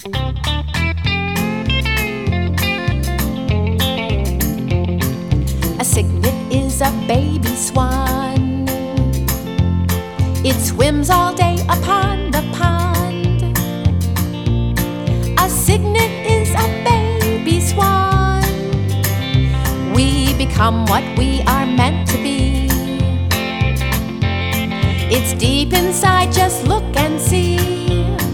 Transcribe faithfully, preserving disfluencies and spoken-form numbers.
A cygnet is a baby swan. It swims all day upon the pond. A cygnet is a baby swan. We become what we are meant to be. It's deep inside, just look and see.